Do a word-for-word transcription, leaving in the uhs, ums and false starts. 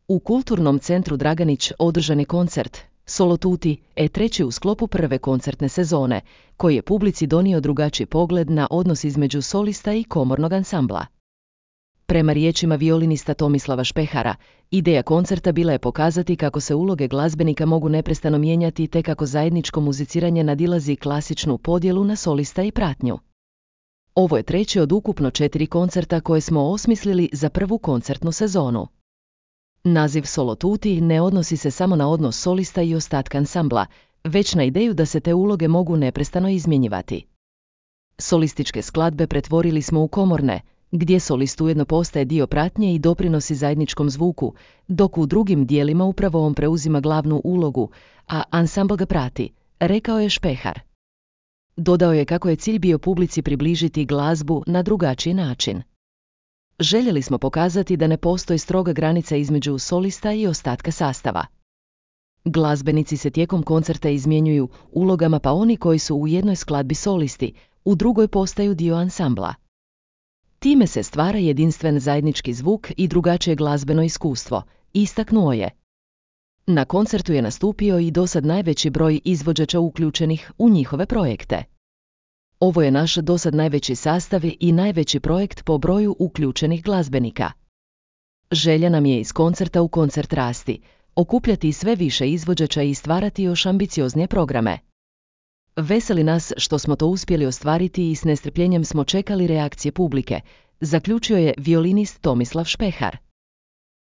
U Kulturnom centru Draganić održan je koncert Solo Tutti e treći u sklopu prve koncertne sezone, koji je publici donio drugačiji pogled na odnos između solista i komornog ansambla. Prema riječima violinista Tomislava Špehara, ideja koncerta bila je pokazati kako se uloge glazbenika mogu neprestano mijenjati te kako zajedničko muziciranje nadilazi klasičnu podjelu na solista i pratnju. Ovo je treći od ukupno četiri koncerta koje smo osmislili za prvu koncertnu sezonu. Naziv Solo Tutti ne odnosi se samo na odnos solista i ostatka ansambla, već na ideju da se te uloge mogu neprestano izmjenjivati. Solističke skladbe pretvorili smo u komorne, gdje solist ujedno postaje dio pratnje i doprinosi zajedničkom zvuku, dok u drugim dijelima upravo on preuzima glavnu ulogu, a ansambl ga prati, rekao je Špehar. Dodao je kako je cilj bio publici približiti glazbu na drugačiji način. Željeli smo pokazati da ne postoji stroga granica između solista i ostatka sastava. Glazbenici se tijekom koncerta izmjenjuju ulogama, pa oni koji su u jednoj skladbi solisti, u drugoj postaju dio ansambla. Time se stvara jedinstven zajednički zvuk i drugačije glazbeno iskustvo, istaknuo je. Na koncertu je nastupio i dosad najveći broj izvođača uključenih u njihove projekte. Ovo je naš dosad najveći sastav i najveći projekt po broju uključenih glazbenika. Želja nam je iz koncerta u koncert rasti, okupljati sve više izvođača i stvarati još ambicioznije programe. Veseli nas što smo to uspjeli ostvariti i s nestrpljenjem smo čekali reakcije publike, zaključio je violinist Tomislav Špehar.